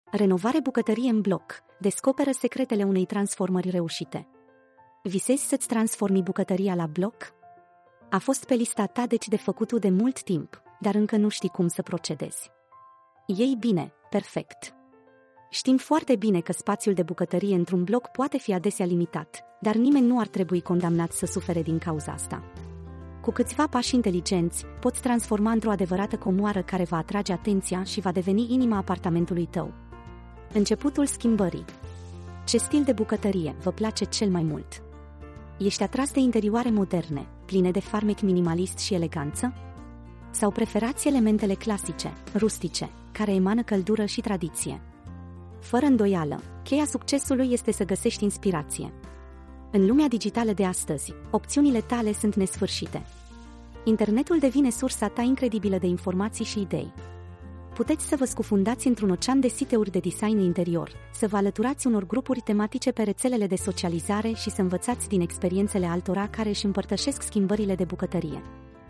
Renovare bucătărie în bloc. Descoperă secretele unei transformări reușite. Visezi să-ți transformi bucătăria la bloc? A fost pe lista ta de făcut de mult timp, dar încă nu știi cum să procedezi. Ei bine, perfect. Știm foarte bine că spațiul de bucătărie într-un bloc poate fi adesea limitat, dar nimeni nu ar trebui condamnat să sufere din cauza asta. Cu câțiva pași inteligenți, poți transforma într-o adevărată comoară care va atrage atenția și va deveni inima apartamentului tău. Începutul schimbării. Ce stil de bucătărie vă place cel mai mult? Ești atras de interioare moderne, pline de farmec minimalist și eleganță? Sau preferați elementele clasice, rustice, care emană căldură și tradiție? Fără îndoială, cheia succesului este să găsești inspirație. În lumea digitală de astăzi, opțiunile tale sunt nesfârșite. Internetul devine sursa ta incredibilă de informații și idei. Puteți să vă scufundați într-un ocean de site-uri de design interior, să vă alăturați unor grupuri tematice pe rețelele de socializare și să învățați din experiențele altora care își împărtășesc schimbările de bucătărie.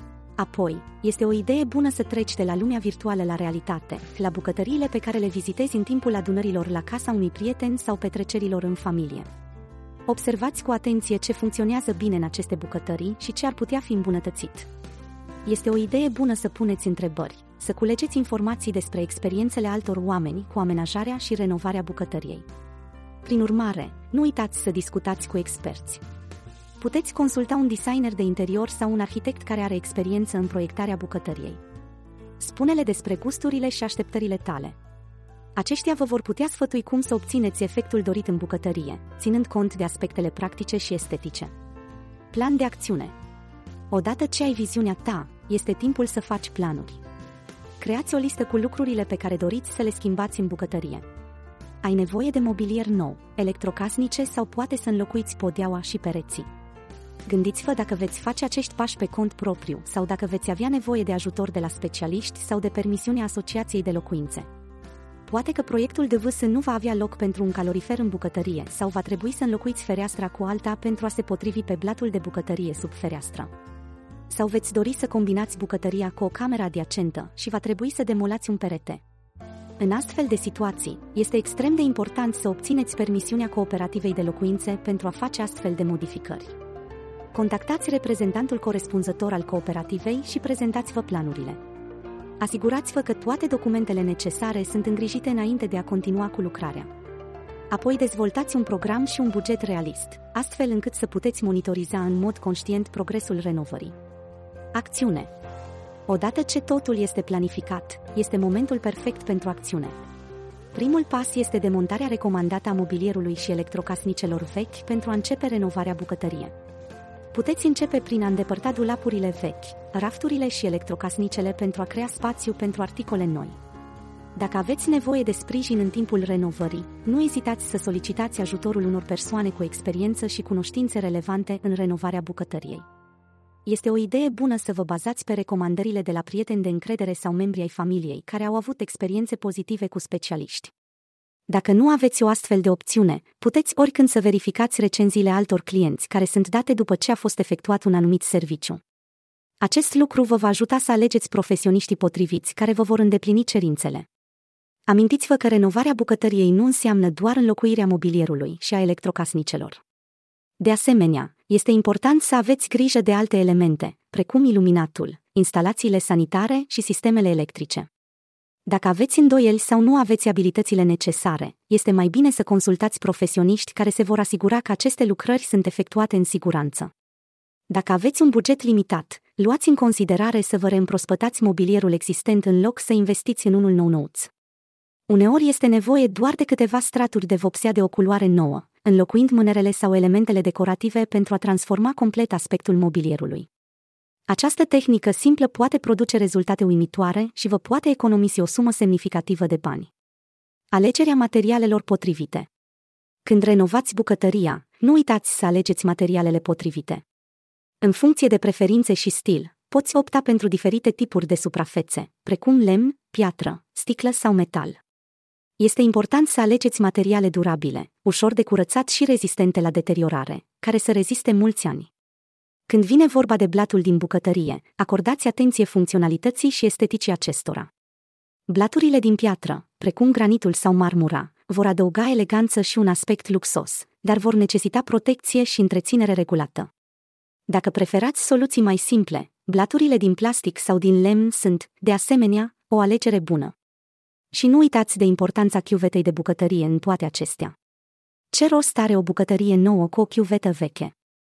Apoi, este o idee bună să treci de la lumea virtuală la realitate, la bucătăriile pe care le vizitezi în timpul adunărilor la casa unui prieten sau petrecerilor în familie. Observați cu atenție ce funcționează bine în aceste bucătării și ce ar putea fi îmbunătățit. Este o idee bună să puneți întrebări, să culegeți informații despre experiențele altor oameni cu amenajarea și renovarea bucătăriei. Prin urmare, nu uitați să discutați cu experți. Puteți consulta un designer de interior sau un arhitect care are experiență în proiectarea bucătăriei. Spune-le despre gusturile și așteptările tale. Aceștia vă vor putea sfătui cum să obțineți efectul dorit în bucătărie, ținând cont de aspectele practice și estetice. Plan de acțiune. Odată ce ai viziunea ta, este timpul să faci planuri. Creați o listă cu lucrurile pe care doriți să le schimbați în bucătărie. Ai nevoie de mobilier nou, electrocasnice sau poate să înlocuiți podeaua și pereții. Gândiți-vă dacă veți face acești pași pe cont propriu sau dacă veți avea nevoie de ajutor de la specialiști sau de permisiunea Asociației de Locuințe. Poate că proiectul de vâs nu va avea loc pentru un calorifer în bucătărie sau va trebui să înlocuiți fereastra cu alta pentru a se potrivi pe blatul de bucătărie sub fereastră. Sau veți dori să combinați bucătăria cu o cameră adiacentă și va trebui să demolați un perete. În astfel de situații, este extrem de important să obțineți permisiunea cooperativei de locuințe pentru a face astfel de modificări. Contactați reprezentantul corespunzător al cooperativei și prezentați-vă planurile. Asigurați-vă că toate documentele necesare sunt îngrijite înainte de a continua cu lucrarea. Apoi dezvoltați un program și un buget realist, astfel încât să puteți monitoriza în mod conștient progresul renovării. Acțiune. Odată ce totul este planificat, este momentul perfect pentru acțiune. Primul pas este demontarea recomandată a mobilierului și electrocasnicelor vechi pentru a începe renovarea bucătăriei. Puteți începe prin a îndepărta dulapurile vechi, rafturile și electrocasnicele pentru a crea spațiu pentru articole noi. Dacă aveți nevoie de sprijin în timpul renovării, nu ezitați să solicitați ajutorul unor persoane cu experiență și cunoștințe relevante în renovarea bucătăriei. Este o idee bună să vă bazați pe recomandările de la prieteni de încredere sau membri ai familiei care au avut experiențe pozitive cu specialiști. Dacă nu aveți o astfel de opțiune, puteți oricând să verificați recenziile altor clienți care sunt date după ce a fost efectuat un anumit serviciu. Acest lucru vă va ajuta să alegeți profesioniștii potriviți care vă vor îndeplini cerințele. Amintiți-vă că renovarea bucătăriei nu înseamnă doar înlocuirea mobilierului și a electrocasnicelor. De asemenea, este important să aveți grijă de alte elemente, precum iluminatul, instalațiile sanitare și sistemele electrice. Dacă aveți îndoieli sau nu aveți abilitățile necesare, este mai bine să consultați profesioniști care se vor asigura că aceste lucrări sunt efectuate în siguranță. Dacă aveți un buget limitat, luați în considerare să vă reîmprospătați mobilierul existent în loc să investiți în unul nou-nouț. Uneori este nevoie doar de câteva straturi de vopsea de o culoare nouă, înlocuind mânerele sau elementele decorative pentru a transforma complet aspectul mobilierului. Această tehnică simplă poate produce rezultate uimitoare și vă poate economisi o sumă semnificativă de bani. Alegerea materialelor potrivite. Când renovați bucătăria, nu uitați să alegeți materialele potrivite. În funcție de preferințe și stil, poți opta pentru diferite tipuri de suprafețe, precum lemn, piatră, sticlă sau metal. Este important să alegeți materiale durabile, ușor de curățat și rezistente la deteriorare, care să reziste mulți ani. Când vine vorba de blatul din bucătărie, acordați atenție funcționalității și esteticii acestora. Blaturile din piatră, precum granitul sau marmura, vor adăuga eleganță și un aspect luxos, dar vor necesita protecție și întreținere regulată. Dacă preferați soluții mai simple, blaturile din plastic sau din lemn sunt, de asemenea, o alegere bună. Și nu uitați de importanța chiuvetei de bucătărie în toate acestea. Ce rost are o bucătărie nouă cu o chiuvetă veche?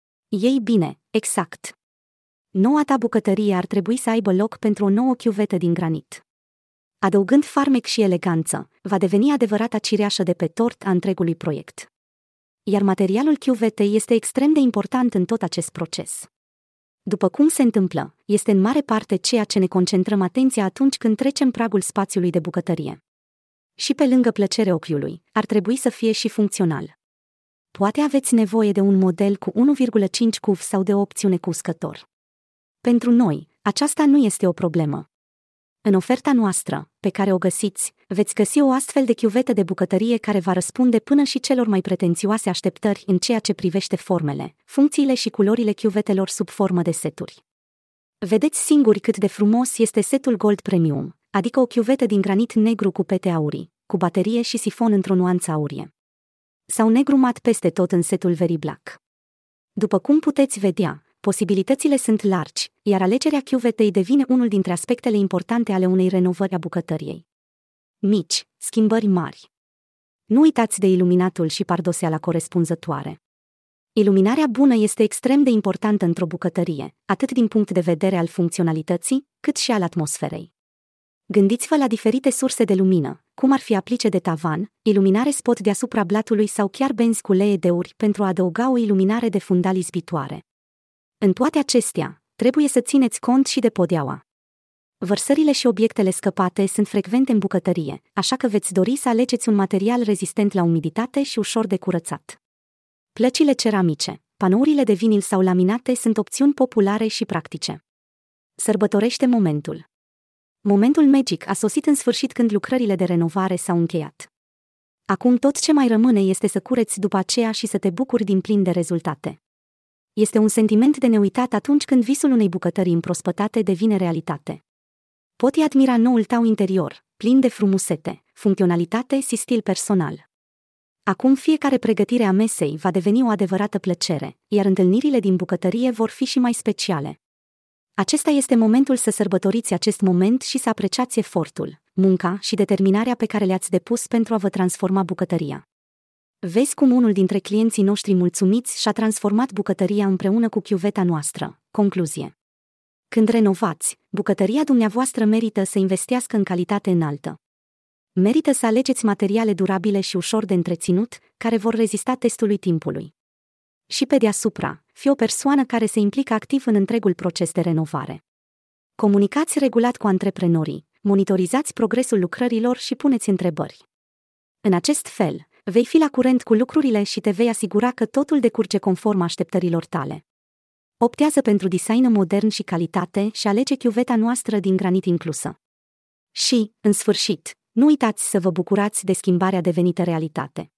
Ei bine, exact. Noua ta bucătărie ar trebui să aibă loc pentru o nouă chiuvetă din granit. Adăugând farmec și eleganță, va deveni adevărata cireașă de pe tort a întregului proiect. Iar materialul chiuvetei este extrem de important în tot acest proces. După cum se întâmplă, este în mare parte ceea ce ne concentrăm atenția atunci când trecem pragul spațiului de bucătărie. Și pe lângă plăcerea ochiului, ar trebui să fie și funcțional. Poate aveți nevoie de un model cu 1,5 cuv sau de o opțiune cu uscător. Pentru noi, aceasta nu este o problemă. În oferta noastră, pe care o găsiți, veți găsi o astfel de chiuvetă de bucătărie care va răspunde până și celor mai pretențioase așteptări în ceea ce privește formele, funcțiile și culorile chiuvetelor sub formă de seturi. Vedeți singuri cât de frumos este setul Gold Premium, adică o chiuvetă din granit negru cu pete aurii, cu baterie și sifon într-o nuanță aurie. Sau negru mat peste tot în setul Very Black. După cum puteți vedea, posibilitățile sunt largi, iar alegerea chiuvetei devine unul dintre aspectele importante ale unei renovări a bucătăriei. Mici, schimbări mari. Nu uitați de iluminatul și pardoseala corespunzătoare. Iluminarea bună este extrem de importantă într-o bucătărie, atât din punct de vedere al funcționalității, cât și al atmosferei. Gândiți-vă la diferite surse de lumină, cum ar fi aplice de tavan, iluminare spot deasupra blatului sau chiar benzi cu LED-uri pentru a adăuga o iluminare de fundal izbitoare. În toate acestea, trebuie să țineți cont și de podeaua. Vărsările și obiectele scăpate sunt frecvente în bucătărie, așa că veți dori să alegeți un material rezistent la umiditate și ușor de curățat. Plăcile ceramice, panourile de vinil sau laminate sunt opțiuni populare și practice. Sărbătorește momentul. Momentul magic a sosit în sfârșit când lucrările de renovare s-au încheiat. Acum tot ce mai rămâne este să cureți după aceea și să te bucuri din plin de rezultate. Este un sentiment de neuitat atunci când visul unei bucătării împrospătate devine realitate. Poți admira noul tău interior, plin de frumusețe, funcționalitate și stil personal. Acum fiecare pregătire a mesei va deveni o adevărată plăcere, iar întâlnirile din bucătărie vor fi și mai speciale. Acesta este momentul să sărbătoriți acest moment și să apreciați efortul, munca și determinarea pe care le-ați depus pentru a vă transforma bucătăria. Vezi cum unul dintre clienții noștri mulțumiți și-a transformat bucătăria împreună cu chiuveta noastră. Concluzie. Când renovați, bucătăria dumneavoastră merită să investească în calitate înaltă. Merită să alegeți materiale durabile și ușor de întreținut, care vor rezista testului timpului. Și pe deasupra, fii o persoană care se implică activ în întregul proces de renovare. Comunicați regulat cu antreprenorii, monitorizați progresul lucrărilor și puneți întrebări. În acest fel, vei fi la curent cu lucrurile și te vei asigura că totul decurge conform așteptărilor tale. Optează pentru design modern și calitate și alege chiuveta noastră din granit inclusă. Și, în sfârșit, nu uitați să vă bucurați de schimbarea devenită realitate.